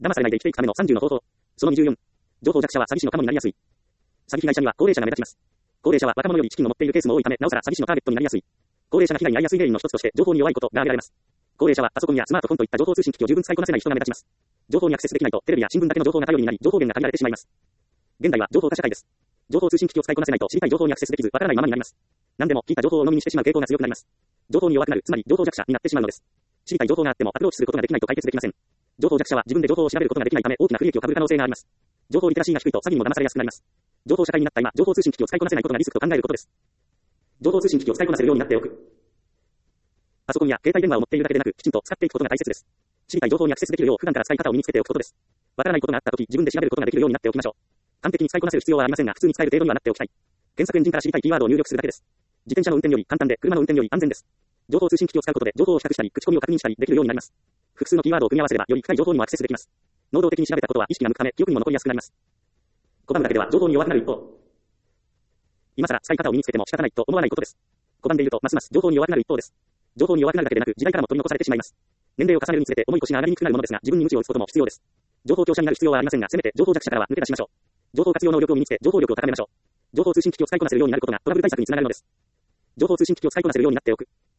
騙されないで生きていくための30の方法。その24。情報弱者は詐欺師のカモになりやすい。詐欺被害者には高齢者が目立ちます。高齢者は若者より資金を持っているケースも多いため、なおさら詐欺師のターゲットになりやすい。高齢者が被害に遭いやすい原因の一つとして、情報に弱いことが挙げられます。高齢者はパソコンやスマートフォンといった情報通信機器を十分使いこなせない人が目立ちます。情報にアクセスできないと、テレビや新聞だけの情報が頼りになり、情報源が限られてしまいます。現代は情報化社会です。情報通信機器を使いこなせないと知りたい情報にアクセスできず、わからないままになります。何でも聞いた情報を鵜呑みにしてしまう傾向が強くなります。情報に弱くなる、つまり情報弱者になってしまうのです。知りたい情報があってもアプローチすることができないと解決できません。情報弱者は自分で情報を調べることができないため大きな不利益を被る可能性があります。情報リテラシーが低いと詐欺にも騙されやすくなります。情報社会になった今、情報通信機器を使いこなせないことがリスクと考えることです。情報通信機器を使いこなせるようになっておく。パソコンや携帯電話を持っているだけでなく、きちんと使っていくことが大切です。知りたい情報にアクセスできるよう普段から使い方を身につけておくことです。わからないことがあったとき、自分で調べることができるようになっておきましょう。完璧に使いこなせる必要はありませんが、普通に使える程度にはなっておきたい。検索エンジンから知りたいキーワードを入力するだけです。自転車の運転より簡単で、車の運転より安全です。情報通信機器を使うことで情報を比較したり、口コミを確認したりできるようになります。複数のキーワードを組み合わせれば、より深い情報にもアクセスできます。能動的に調べたことは意識が向くため、記憶にも残りやすくなります。拒むだけでは情報に弱くなる一方。今更使い方を身につけても仕方ないと思わないことです。拒んでいるとますます情報に弱くなる一方です。情報に弱くなるだけでなく、時代からも取り残されてしまいます。年齢を重ねるにつれて重い腰が上がりにくくなるものですが、自分に鞭を打つことも必要です。情報強者になる必要はありませんが、せめて情報弱者からは抜け出しましょう。情報活用能力を身につけ、情報力を高めましょう。情報通信機器を使いこなせるようになることがトラブル対策につながるのです。情報通信機器を使いこなせるようになっておく。